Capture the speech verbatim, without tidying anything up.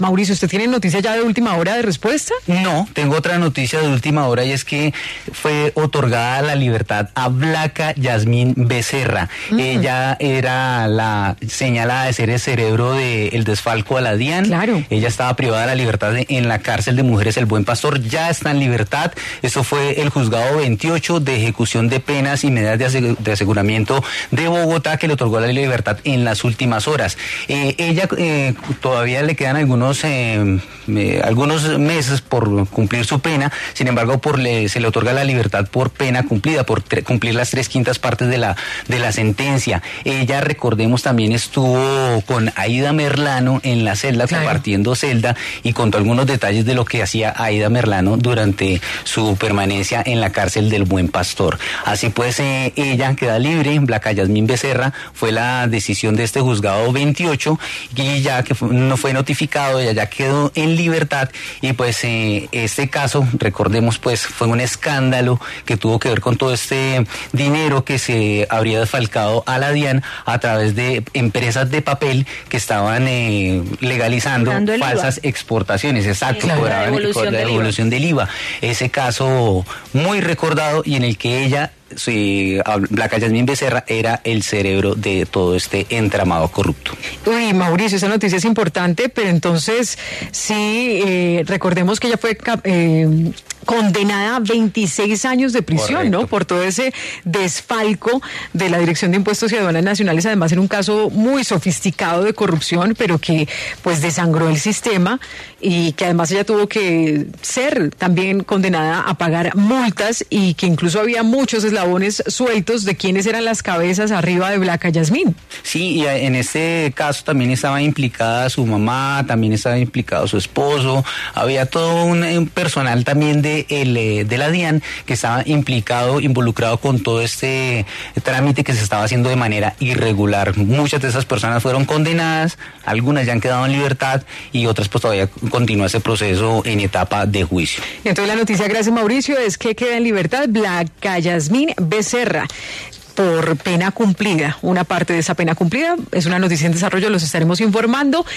Mauricio, ¿usted tiene noticia ya de última hora de respuesta? No, tengo otra noticia de última hora y es que fue otorgada la libertad a Blanca Yasmín Becerra. Mm. Ella era la señalada de ser el cerebro del desfalco a la DIAN. Claro. Ella estaba privada de la libertad en la cárcel de mujeres El Buen Pastor, ya está en libertad. Esto fue el juzgado veintiocho de ejecución de penas y medidas de aseguramiento de Bogotá que le otorgó la libertad en las últimas horas. Eh, ella eh, todavía le quedan algunos Eh, eh, algunos meses por cumplir su pena, sin embargo por le, se le otorga la libertad por pena cumplida, por tre- cumplir las tres quintas partes de la, de la sentencia. Ella, recordemos, también estuvo con Aida Merlano en la celda, claro, compartiendo celda, y contó algunos detalles de lo que hacía Aida Merlano durante su permanencia en la cárcel del Buen Pastor. Así pues, eh, ella queda libre. Blanca Yasmín Becerra fue la decisión de este juzgado veintiocho, y ya que fue, no fue notificado, ella ya quedó en libertad. Y pues eh, este caso, recordemos, pues fue un escándalo que tuvo que ver con todo este dinero que se habría desfalcado a la DIAN a través de empresas de papel que estaban eh, legalizando falsas I V A. Exportaciones, exacto, sí, cobraban la devolución, la devolución del I V A. Ese caso muy recordado y en el que ella, sí, Blanca Yasmín Becerra, era el cerebro de todo este entramado corrupto. Uy, Mauricio, esa noticia es importante, pero entonces sí, eh, recordemos que ella fue eh, condenada a veintiséis años de prisión, correcto, ¿no? Por todo ese desfalco de la Dirección de Impuestos y Aduanas Nacionales, además en un caso muy sofisticado de corrupción, pero que pues desangró el sistema, y que además ella tuvo que ser también condenada a pagar multas, y que incluso había muchos eslabones sueltos de quiénes eran las cabezas arriba de Blanca Yasmín. Sí, y en este caso también estaba implicada su mamá, también estaba implicado su esposo, había todo un, un personal también de, el, de la DIAN que estaba implicado, involucrado con todo este trámite que se estaba haciendo de manera irregular. Muchas de esas personas fueron condenadas, algunas ya han quedado en libertad y otras pues todavía continúa ese proceso en etapa de juicio. Entonces la noticia, gracias Mauricio, es que queda en libertad Blanca Yasmín Becerra por pena cumplida. Una parte de esa pena cumplida es una noticia en desarrollo, los estaremos informando.